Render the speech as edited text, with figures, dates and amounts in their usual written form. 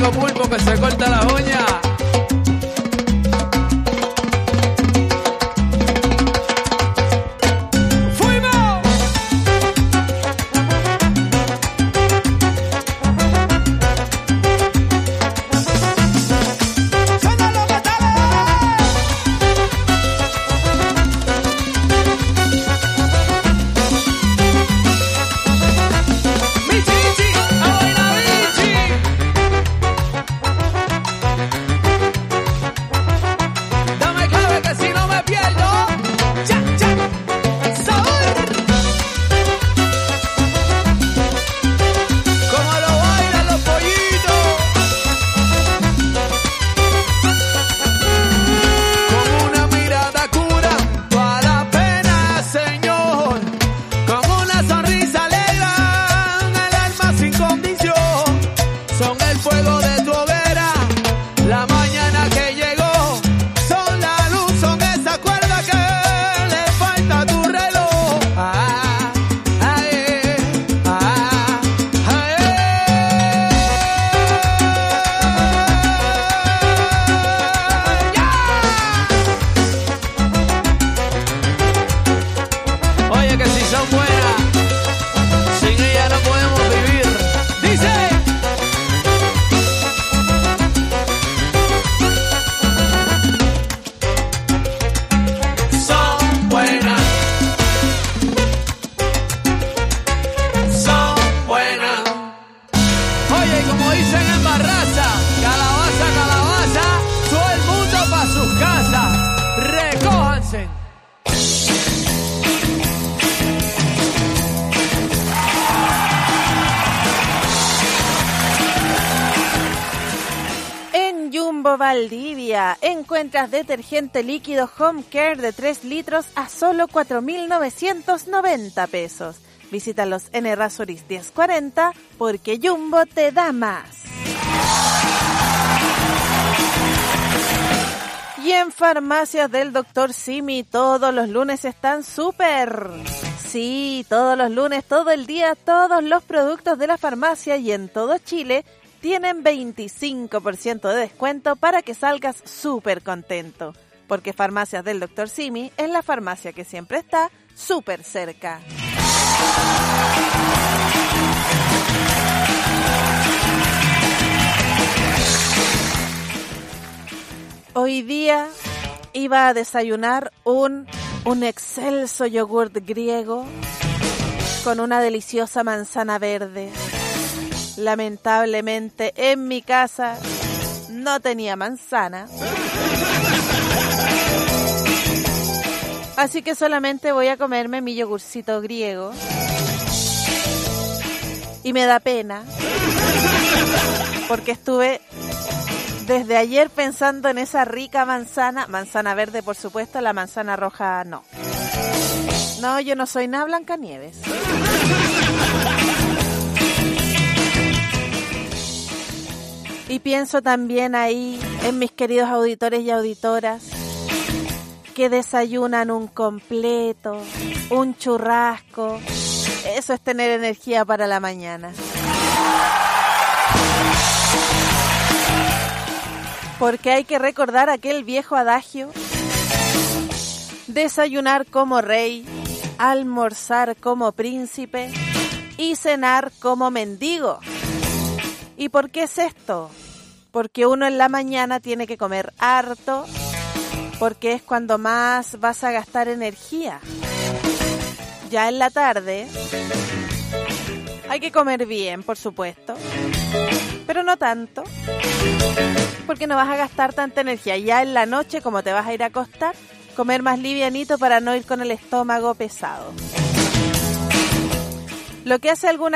amigo Pulpo que se corta las uñas. Valdivia, encuentras detergente líquido Home Care de 3 litros a solo 4.990 pesos. Visítalos en Errázuriz 1040 porque Jumbo te da más. Y en Farmacias del Dr. Simi todos los lunes están súper. Sí, todos los lunes, todo el día, todos los productos de la farmacia y en todo Chile tienen 25% de descuento para que salgas súper contento. Porque Farmacias del Dr. Simi es la farmacia que siempre está súper cerca. Hoy día iba a desayunar un excelso yogurt griego con una deliciosa manzana verde. Lamentablemente en mi casa no tenía manzana. Así que solamente voy a comerme mi yogurcito griego. Y me da pena porque estuve desde ayer pensando en esa rica manzana verde por supuesto, la manzana roja no. No, yo no soy nada Blancanieves. Y pienso también ahí en mis queridos auditores y auditoras que desayunan un completo, un churrasco. Eso es tener energía para la mañana. Porque hay que recordar aquel viejo adagio: desayunar como rey, almorzar como príncipe y cenar como mendigo. ¿Y por qué es esto? Porque uno en la mañana tiene que comer harto, porque es cuando más vas a gastar energía. Ya en la tarde hay que comer bien, por supuesto, pero no tanto, porque no vas a gastar tanta energía. Ya en la noche, como te vas a ir a acostar, comer más livianito para no ir con el estómago pesado. Lo que hace alguna